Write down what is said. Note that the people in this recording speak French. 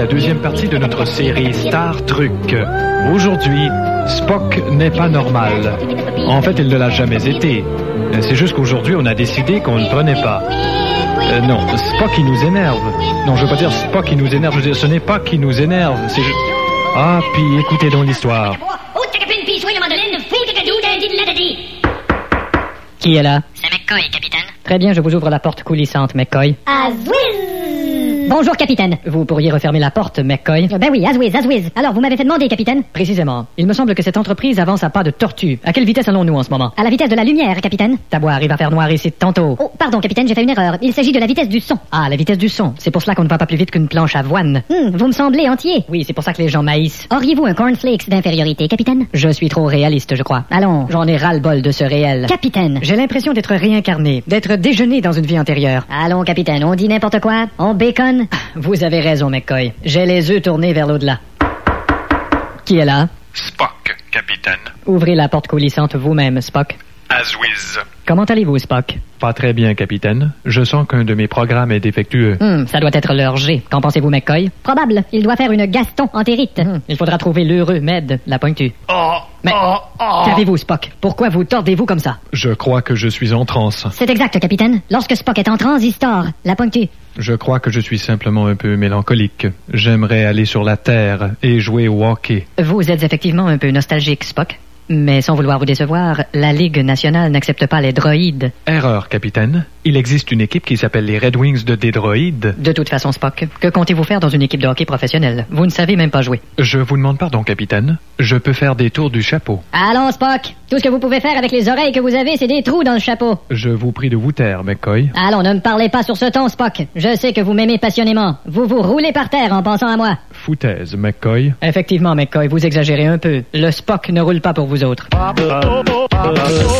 deuxième partie de notre série Star Trek. Aujourd'hui, Spock n'est pas normal. En fait, il ne l'a jamais été. C'est juste qu'aujourd'hui, on a décidé qu'on ne le prenait pas. Non, Spock, il nous énerve. Non, je veux pas dire Spock, il nous énerve. Je veux dire, ce n'est pas qu'il nous énerve. C'est juste... Ah, puis écoutez donc l'histoire. Qui est là? C'est McCoy, capitaine. Très bien, je vous ouvre la porte coulissante, McCoy. Bonjour, capitaine. Vous pourriez refermer la porte, McCoy? Ben oui, Azwiz. Alors, vous m'avez fait demander, capitaine? Précisément. Il me semble que cette entreprise avance à pas de tortue. À quelle vitesse allons-nous en ce moment? À la vitesse de la lumière, capitaine. Taboire, il va faire noir ici tantôt. Oh, pardon, capitaine, j'ai fait une erreur. Il s'agit de la vitesse du son. Ah, la vitesse du son. C'est pour cela qu'on ne va pas plus vite qu'une planche à avoine. Vous me semblez entier. Oui, c'est pour ça que les gens maïssent. Auriez-vous un cornflakes d'infériorité, capitaine? Je suis trop réaliste, je crois. Allons. J'en ai ras-le-bol de ce réel. Capitaine. J'ai l'impression d'être réincarné, d'être déjeuné dans une vie antérieure. Allons, capitaine, on dit n'importe quoi. On bacon. Vous avez raison, McCoy. J'ai les yeux tournés vers l'au-delà. Qui est là? Spock, capitaine. Ouvrez la porte coulissante vous-même, Spock. Azwiz. Comment allez-vous, Spock? Pas très bien, capitaine. Je sens qu'un de mes programmes est défectueux. Ça doit être leur G. Qu'en pensez-vous, McCoy? Probable. Il doit faire une Gaston entérite. Il faudra trouver l'heureux Med, la pointue. Mais qu'avez-vous, Spock? Pourquoi vous tordez-vous comme ça? Je crois que je suis en transe. C'est exact, capitaine. Lorsque Spock est en transistor, la pointue. Je crois que je suis simplement un peu mélancolique. J'aimerais aller sur la Terre et jouer au hockey. Vous êtes effectivement un peu nostalgique, Spock. Mais sans vouloir vous décevoir, la Ligue nationale n'accepte pas les droïdes. Erreur, capitaine. Il existe une équipe qui s'appelle les Red Wings de Dédroïdes. De toute façon, Spock, que comptez-vous faire dans une équipe de hockey professionnelle? Vous ne savez même pas jouer. Je vous demande pardon, capitaine. Je peux faire des tours du chapeau. Allons, Spock. Tout ce que vous pouvez faire avec les oreilles que vous avez, c'est des trous dans le chapeau. Je vous prie de vous taire, McCoy. Allons, ne me parlez pas sur ce ton, Spock. Je sais que vous m'aimez passionnément. Vous vous roulez par terre en pensant à moi. Foutaise, McCoy. Effectivement, McCoy, vous exagérez un peu. Le Spock ne roule pas pour vous autres.